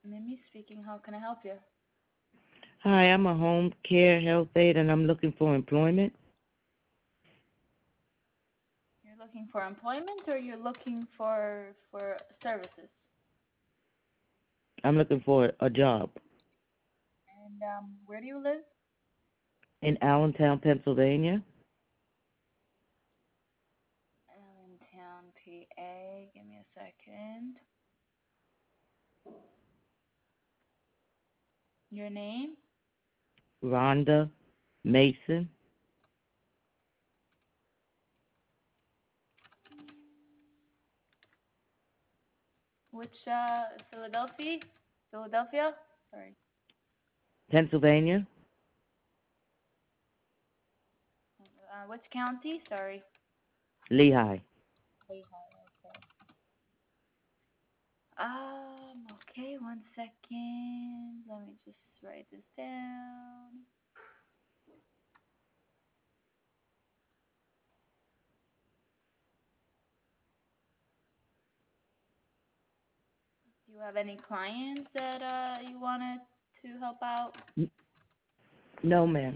Mimi speaking. How can I help you? Hi, I'm a home care health aide and I'm looking for employment. You're looking for employment or you're looking for services? I'm looking for a job And where do you live? in Allentown, Pennsylvania. Allentown, PA. Give me a second. Your name? Rhonda Mason. Which Philadelphia? Philadelphia? Sorry. Pennsylvania. Which county? Sorry. Lehigh. Lehigh. Okay. Okay, one second. Let me just write this down. Do you have any clients that you wanted to help out? No, ma'am.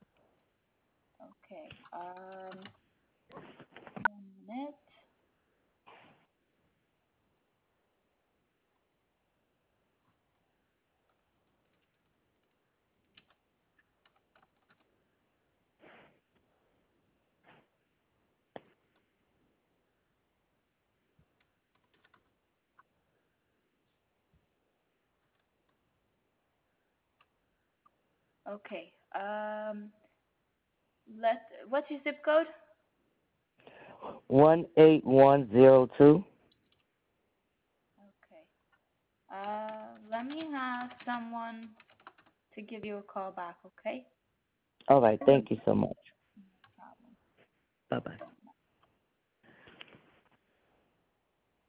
Okay. 1 minute. Okay. What's your zip code? 18102. Okay. Let me have someone to give you a call back, okay? All right. Thank you so much. No problem. Bye bye.